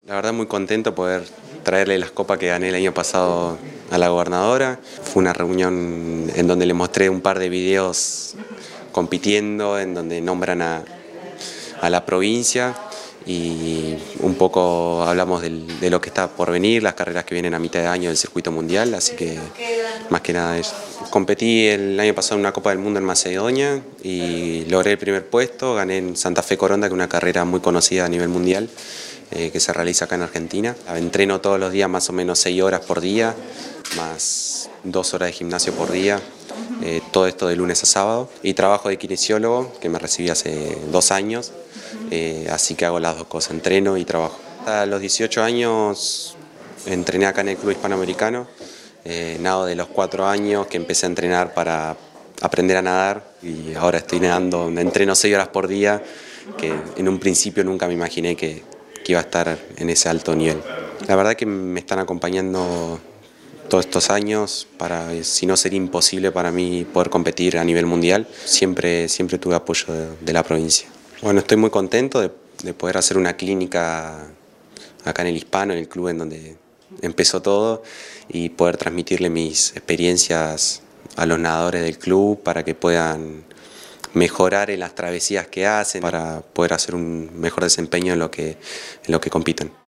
La verdad muy contento poder traerle las copas que gané el año pasado a la gobernadora. Fue una reunión en donde le mostré un par de videos compitiendo, en donde nombran a la provincia y un poco hablamos de lo que está por venir, las carreras que vienen a mitad de año del circuito mundial, así que más que nada eso. Competí el año pasado en una Copa del Mundo en Macedonia y logré el primer puesto, gané en Santa Fe Coronda, que es una carrera muy conocida a nivel mundial, que se realiza acá en Argentina. Entreno todos los días más o menos 6 horas por día, más 2 horas de gimnasio por día, todo esto de lunes a sábado. Y trabajo de kinesiólogo, que me recibí hace 2 años, así que hago las dos cosas, entreno y trabajo. A los 18 años entrené acá en el Club Hispanoamericano, nado de los 4 años que empecé a entrenar para aprender a nadar y ahora estoy nadando, entreno 6 horas por día, que en un principio nunca me imaginé que iba a estar en ese alto nivel. La verdad que me están acompañando todos estos años, si no sería imposible para mí poder competir a nivel mundial, siempre tuve apoyo de la provincia. Bueno, estoy muy contento de poder hacer una clínica acá en el Hispano, en el club en donde empezó todo, y poder transmitirle mis experiencias a los nadadores del club para que puedan mejorar en las travesías que hacen, para poder hacer un mejor desempeño en lo que compiten.